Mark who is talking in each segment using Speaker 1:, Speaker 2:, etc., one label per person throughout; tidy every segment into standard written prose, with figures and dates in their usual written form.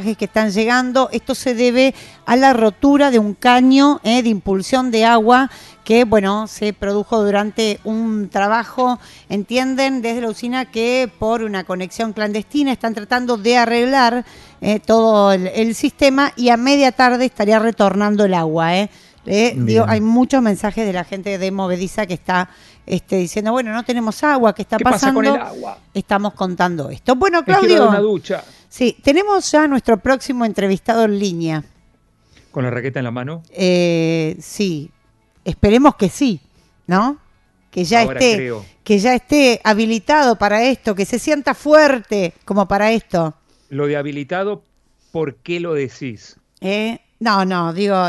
Speaker 1: que están llegando. Esto se debe a la rotura de un caño de impulsión de agua que, bueno, se produjo durante un trabajo. Entienden desde la usina que por una conexión clandestina están tratando de arreglar todo el sistema y a media tarde estaría retornando el agua. Digo, hay muchos mensajes de la gente de Movediza que está diciendo, bueno, no tenemos agua, ¿qué está
Speaker 2: ¿Qué pasa con el
Speaker 1: pasando?
Speaker 2: agua?
Speaker 1: Estamos contando esto. Bueno,
Speaker 2: Me quiero dar una
Speaker 1: Claudio,
Speaker 2: ducha.
Speaker 1: sí, tenemos ya nuestro próximo entrevistado en línea.
Speaker 2: ¿Con la raqueta en la mano?
Speaker 1: Sí, esperemos que sí, ¿no? Que ya
Speaker 2: Ahora
Speaker 1: esté,
Speaker 2: creo.
Speaker 1: que ya esté habilitado para esto, que se sienta fuerte como para esto.
Speaker 2: Lo de habilitado, ¿por qué lo decís?
Speaker 1: No, digo,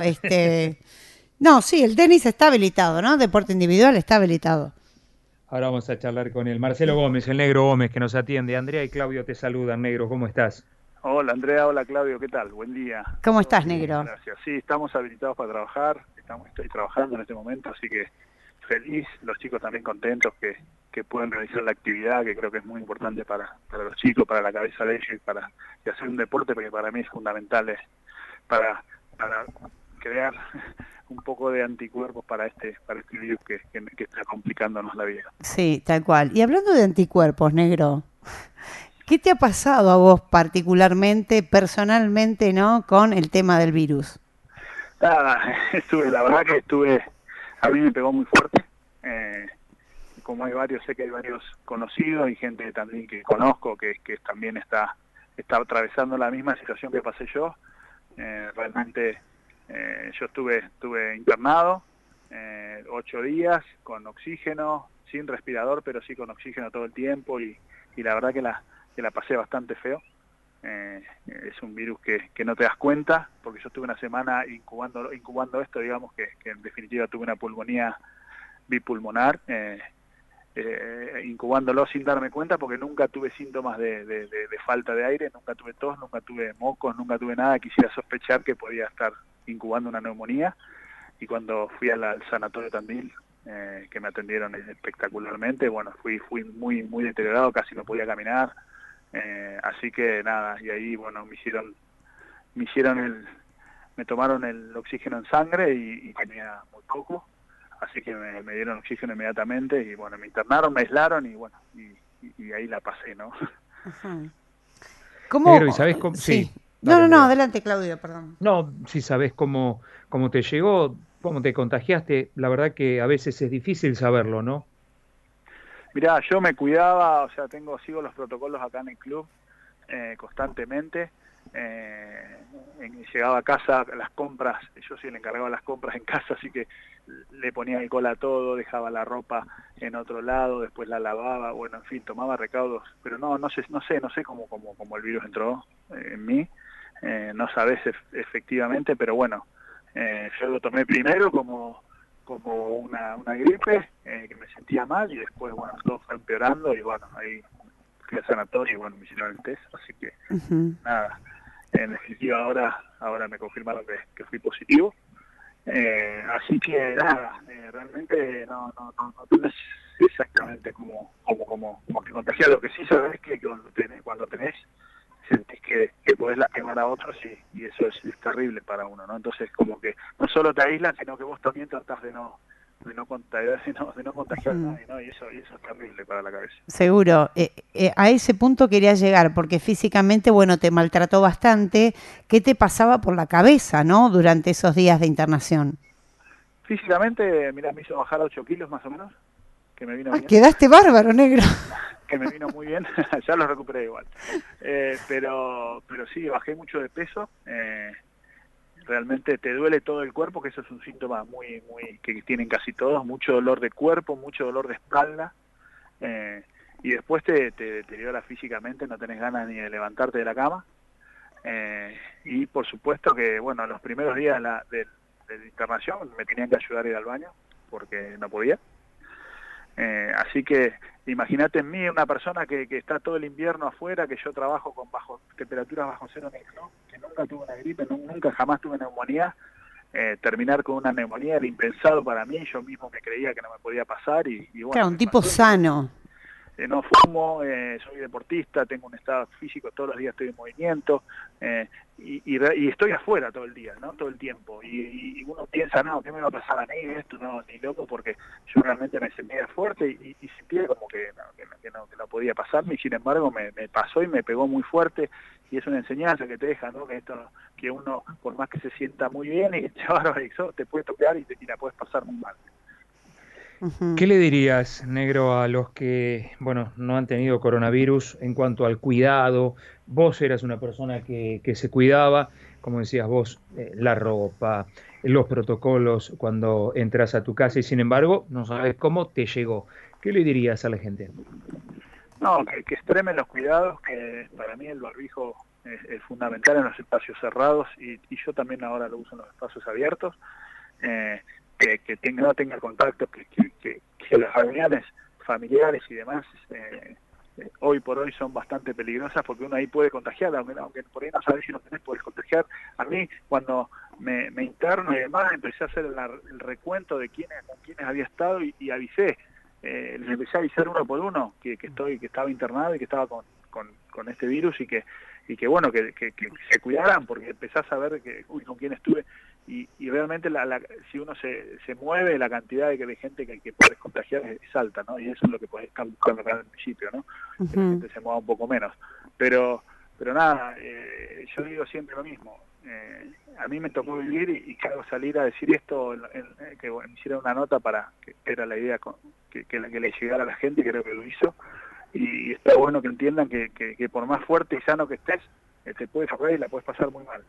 Speaker 1: no, sí, el tenis está habilitado, ¿no? Deporte individual está habilitado.
Speaker 2: Ahora vamos a charlar con él. Marcelo Gómez, el negro Gómez, que nos atiende. Andrea y Claudio te saludan, negro. ¿Cómo estás?
Speaker 3: Hola Andrea, hola Claudio, ¿qué tal? Buen día.
Speaker 1: ¿Cómo
Speaker 3: Todo
Speaker 1: estás,
Speaker 3: muy bien,
Speaker 1: negro?
Speaker 3: gracias. Sí, estamos habilitados para trabajar, estoy trabajando en este momento, así que feliz, los chicos también contentos que pueden realizar la actividad, que creo que es muy importante para los chicos, para la cabeza de ellos y hacer un deporte, porque para mí es fundamental para crear un poco de anticuerpos para este virus que está complicándonos la vida.
Speaker 1: Sí, tal cual. Y hablando de anticuerpos, negro, ¿qué te ha pasado a vos particularmente, personalmente, ¿no? Con el tema del virus.
Speaker 3: Nada, la verdad que a mí me pegó muy fuerte. Como hay varios, sé que hay varios conocidos y gente también que conozco que también está atravesando la misma situación que pasé yo. Realmente yo estuve internado 8 días con oxígeno, sin respirador, pero sí con oxígeno todo el tiempo y la verdad que la pasé bastante feo. Es un virus que no te das cuenta, porque yo estuve una semana incubando esto, digamos que en definitiva tuve una pulmonía bipulmonar, incubándolo sin darme cuenta, porque nunca tuve síntomas de falta de aire, nunca tuve tos, nunca tuve mocos, nunca tuve nada. Quisiera sospechar que podía estar incubando una neumonía, y cuando fui al sanatorio Tandil, que me atendieron espectacularmente, bueno, fui muy deteriorado, casi no podía caminar. Así que nada, y ahí bueno me tomaron el oxígeno en sangre y tenía muy poco, así que me dieron oxígeno inmediatamente y bueno, me internaron, me aislaron y bueno, y ahí la pasé, ¿no?
Speaker 1: Ajá.
Speaker 2: Negro, ¿y
Speaker 1: ¿Cómo?
Speaker 2: sabés cómo?
Speaker 1: Sí.
Speaker 2: Sí, dale,
Speaker 1: No,
Speaker 2: Andrea.
Speaker 1: adelante, Claudio, perdón.
Speaker 2: No, si sabés cómo te llegó, cómo te contagiaste, la verdad que a veces es difícil saberlo, ¿no?
Speaker 3: Mirá, yo me cuidaba, o sea, sigo los protocolos acá en el club constantemente. Llegaba a casa, las compras, yo soy el encargado de las compras en casa, así que le ponía alcohol a todo, dejaba la ropa en otro lado, después la lavaba, bueno, en fin, tomaba recaudos, pero no sé cómo el virus entró en mí, no sabés efectivamente, pero bueno, yo lo tomé primero como una gripe, que me sentía mal, y después, bueno, todo fue empeorando y bueno, ahí fui al sanatorio y bueno, me hicieron el test, así que
Speaker 1: Ujú.
Speaker 3: nada, en definitiva ahora me confirmaron que fui positivo, así que nada, realmente no tenés exactamente como que contagiar. Lo que sí sabés que cuando tenés sentís que podés lastimar a otros y eso es terrible para uno, ¿no? Entonces como que no solo te aíslan, sino que vos también tratás de no contagiar, de no contagiar a
Speaker 1: Ujú.
Speaker 3: nadie, ¿no? Y eso es terrible para la cabeza.
Speaker 1: Seguro. A ese punto quería llegar, porque físicamente, bueno, te maltrató bastante. ¿Qué te pasaba por la cabeza, no? Durante esos días de internación.
Speaker 3: Físicamente, mira, me hizo bajar 8 kilos más o menos, que me vino
Speaker 1: Ah,
Speaker 3: bien,
Speaker 1: quedaste bárbaro, negro.
Speaker 3: que me vino muy bien, ya lo recuperé igual. Pero sí, bajé mucho de peso, realmente te duele todo el cuerpo, que eso es un síntoma muy que tienen casi todos, mucho dolor de cuerpo, mucho dolor de espalda, y después te deteriora físicamente, no tenés ganas ni de levantarte de la cama, y por supuesto que, bueno, los primeros días de la internación me tenían que ayudar a ir al baño, porque no podía. Así que imagínate en mí, una persona que está todo el invierno afuera, que yo trabajo con temperaturas bajo cero en el club, que nunca tuve una gripe, nunca jamás tuve neumonía, terminar con una neumonía era impensado para mí, yo mismo me creía que no me podía pasar y
Speaker 1: Claro,
Speaker 3: bueno,
Speaker 1: un
Speaker 3: me
Speaker 1: tipo
Speaker 3: pasó.
Speaker 1: sano.
Speaker 3: no fumo, soy deportista, tengo un estado físico, todos los días estoy en movimiento, y estoy afuera todo el día, ¿no? Todo el tiempo. Y uno piensa, no, ¿qué me va a pasar a mí? Esto no, ni loco, porque yo realmente me sentía fuerte y sentía como que no podía pasarme, y sin embargo me pasó y me pegó muy fuerte, y es una enseñanza que te deja, ¿no? Que uno, por más que se sienta muy bien y te barbarizó, te puede tocar y la puedes pasar muy mal.
Speaker 2: ¿Qué le dirías, negro, a los que, bueno, no han tenido coronavirus en cuanto al cuidado? Vos eras una persona que se cuidaba, como decías vos, la ropa, los protocolos cuando entras a tu casa y sin embargo no sabes cómo te llegó. ¿Qué le dirías a la gente?
Speaker 3: No, que extremen los cuidados, que para mí el barbijo es fundamental en los espacios cerrados, y yo también ahora lo uso en los espacios abiertos, no tenga contacto, que las reuniones familiares y demás hoy por hoy son bastante peligrosas, porque uno ahí puede contagiar, aunque por ahí no sabes si no tenés, puedes contagiar. A mí, cuando me interno y demás, empecé a hacer el recuento de con quiénes había estado, y avisé, les empecé a avisar uno por uno que estaba internado y que estaba con este virus, y que bueno, que se cuidaran, porque empezás a ver con quién estuve, y realmente si uno se mueve, la cantidad de gente que podés contagiar es alta, ¿no? Y eso es lo que podés estar buscando acá al principio, ¿no? Que la gente se mueva un poco menos. Pero nada, yo digo siempre lo mismo. A mí me tocó vivir, y claro, salir a decir esto, que me hiciera una nota para que era la idea que le llegara a la gente, y creo que lo hizo. Y está bueno que entiendan que por más fuerte y sano que estés, te puedes ahogar y la puedes pasar muy mal.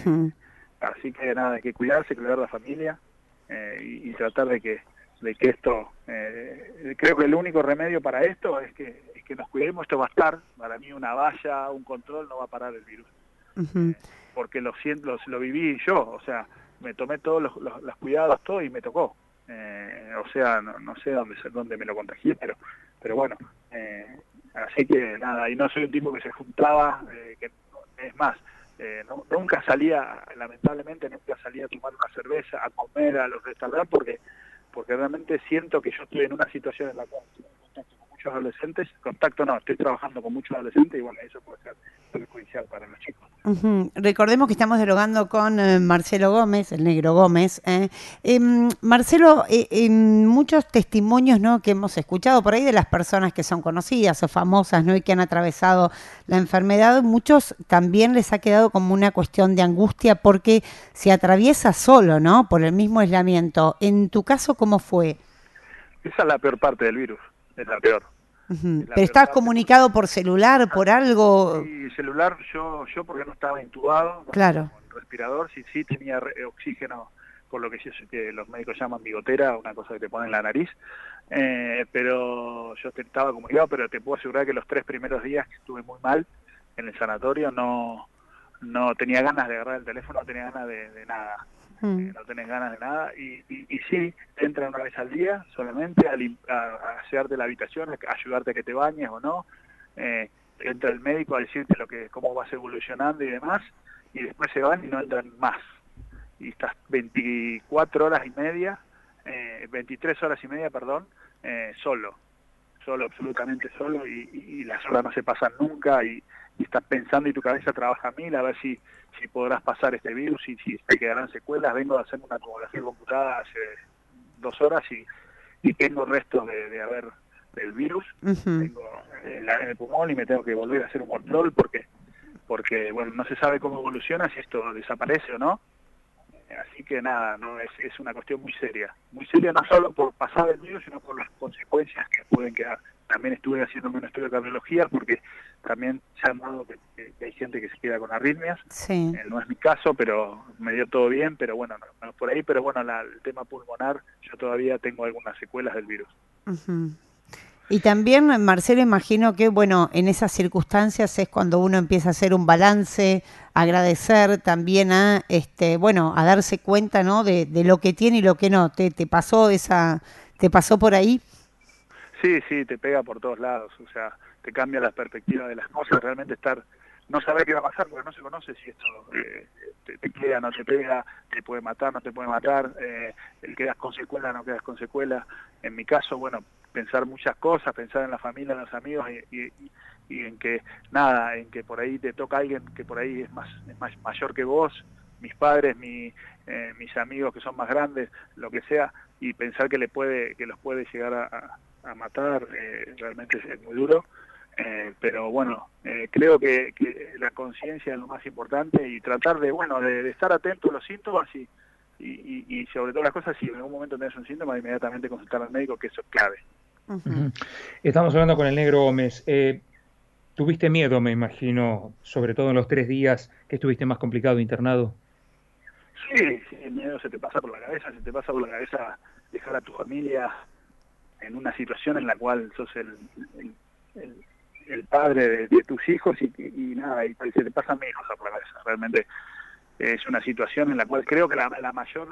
Speaker 3: Así que nada, hay que cuidarse, cuidar a la familia, y tratar de que esto, creo que el único remedio para esto es que nos cuidemos. Esto va a estar, para mí una valla, un control, no va a parar el virus. Porque lo viví yo, o sea, me tomé todos los cuidados, todo, y me tocó. O sea, no sé dónde me lo contagié, pero bueno, así que nada, y no soy un tipo que se juntaba, que es más, nunca salía, lamentablemente nunca salía a tomar una cerveza, a comer a los restaurantes, porque realmente siento que yo estoy en una situación en la cual estoy en contacto con muchos adolescentes, estoy trabajando con muchos adolescentes, y bueno, eso puede ser perjudicial para los chicos.
Speaker 1: Recordemos que estamos dialogando con Marcelo Gómez, el negro Gómez. Marcelo, en muchos testimonios, ¿no?, que hemos escuchado por ahí de las personas que son conocidas o famosas, ¿no?, y que han atravesado la enfermedad, muchos también les ha quedado como una cuestión de angustia porque se atraviesa solo, ¿no?, por el mismo aislamiento. En tu caso, ¿cómo fue?
Speaker 3: Esa es la peor parte del virus, es la peor.
Speaker 1: ¿Pero estabas comunicado por celular, por algo?
Speaker 3: Sí, celular, yo porque no estaba intubado,
Speaker 1: claro,
Speaker 3: con respirador, sí tenía oxígeno, por lo que los médicos llaman bigotera, una cosa que te ponen en la nariz, pero yo estaba comunicado, pero te puedo asegurar que los 3 primeros días que estuve muy mal en el sanatorio, no tenía ganas de agarrar el teléfono, no tenía ganas de nada. No tenés ganas de nada, y sí, te entran una vez al día solamente a asearte la habitación, a ayudarte a que te bañes o no, entra el médico a decirte cómo vas evolucionando y demás, y después se van y no entran más, y estás 24 horas y media, 23 horas y media, perdón, solo, absolutamente solo, y las horas no se pasan nunca, y estás pensando, y tu cabeza trabaja a 1000 a ver si podrás pasar este virus, y si te quedarán secuelas. Vengo a hacer una tomografía computada hace 2 horas, y tengo restos del virus, tengo en el pulmón, y me tengo que volver a hacer un control porque bueno, no se sabe cómo evoluciona, si esto desaparece o no. Así que nada, no es una cuestión muy seria, no solo por pasar el virus, sino por las consecuencias que pueden quedar. También estuve haciéndome un estudio de cardiología, porque también se han dado que hay gente que se queda con arritmias.
Speaker 1: Sí.
Speaker 3: No es mi caso, pero me dio todo bien, pero bueno, no por ahí, pero bueno, el tema pulmonar, yo todavía tengo algunas secuelas del virus.
Speaker 1: Y también, Marcelo, imagino que, bueno, en esas circunstancias es cuando uno empieza a hacer un balance, agradecer también a darse cuenta, ¿no?, de lo que tiene y lo que no. ¿Te pasó por ahí?
Speaker 3: Sí, te pega por todos lados, o sea, te cambia la perspectiva de las cosas, realmente no saber qué va a pasar, porque no se conoce si esto te queda, no te pega, te puede matar, no te puede matar, quedas con secuela, no quedas con secuela. En mi caso, bueno, pensar muchas cosas, pensar en la familia, en los amigos y en que nada, en que por ahí te toca alguien que por ahí es más mayor que vos, mis padres, mis amigos que son más grandes, lo que sea, y pensar que los puede llegar a matar, realmente es muy duro. Pero bueno, creo que la conciencia es lo más importante y tratar de estar atento a los síntomas y sobre todas las cosas, si en algún momento tenés un síntoma, inmediatamente consultar al médico, que eso es clave.
Speaker 2: Uh-huh. Estamos hablando con el Negro Gómez. ¿Tuviste miedo, me imagino, sobre todo en los 3 días que estuviste más complicado internado?
Speaker 3: Sí, el miedo se te pasa por la cabeza, dejar a tu familia en una situación en la cual sos el padre de tus hijos y nada, y se te pasan mis cosas por la cabeza. Realmente es una situación en la cual creo que la mayor,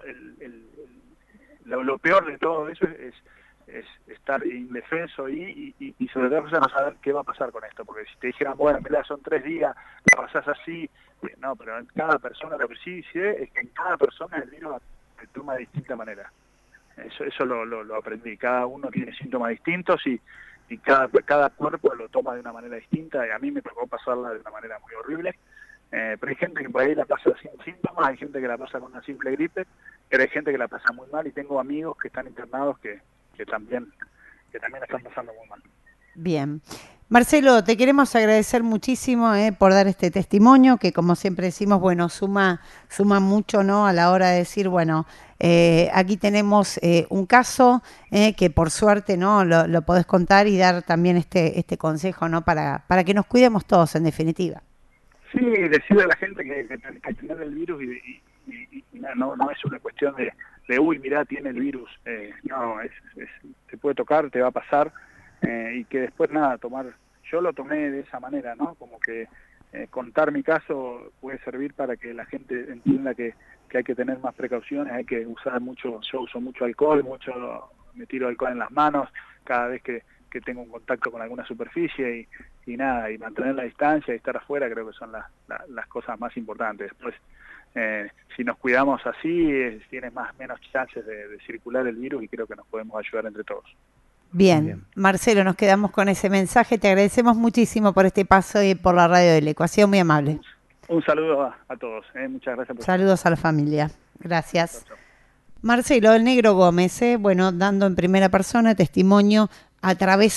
Speaker 3: lo peor de todo eso es estar indefenso y sobre todo no saber qué va a pasar con esto, porque si te dijeran, bueno, mirá, son 3 días, la pasás así, no, pero en cada persona, lo que sí sé es que en cada persona el virus se toma de distinta manera. Eso lo aprendí, cada uno tiene síntomas distintos y cada cuerpo lo toma de una manera distinta, y a mí me tocó pasarla de una manera muy horrible. Pero hay gente que por ahí la pasa sin síntomas, hay gente que la pasa con una simple gripe, pero hay gente que la pasa muy mal, y tengo amigos que están internados que también están pasando muy mal.
Speaker 1: Bien. Marcelo, te queremos agradecer muchísimo por dar este testimonio, que como siempre decimos, bueno, suma mucho, ¿no? A la hora de decir, bueno, aquí tenemos un caso que por suerte, ¿no? Lo podés contar y dar también este consejo, ¿no? Para que nos cuidemos todos, en definitiva.
Speaker 3: Sí, decirle a la gente que tener el virus y no es una cuestión de uy, mirá, tiene el virus. No, te puede tocar, te va a pasar, y que después nada, yo lo tomé de esa manera, ¿no? Como que contar mi caso puede servir para que la gente entienda que hay que tener más precauciones, hay que usar mucho, yo uso mucho alcohol, me tiro alcohol en las manos cada vez que tengo un contacto con alguna superficie y nada, y mantener la distancia y estar afuera, creo que son las cosas más importantes. Después, si nos cuidamos así, tienes menos chances de circular el virus, y creo que nos podemos ayudar entre todos.
Speaker 1: Bien, Marcelo, nos quedamos con ese mensaje. Te agradecemos muchísimo por este paso y por la radio del Eco. Ha sido muy amable.
Speaker 3: Un saludo a todos. Muchas gracias.
Speaker 1: Saludos a la familia. Gracias. Chau. Marcelo, el Negro Gómez, bueno, dando en primera persona testimonio a través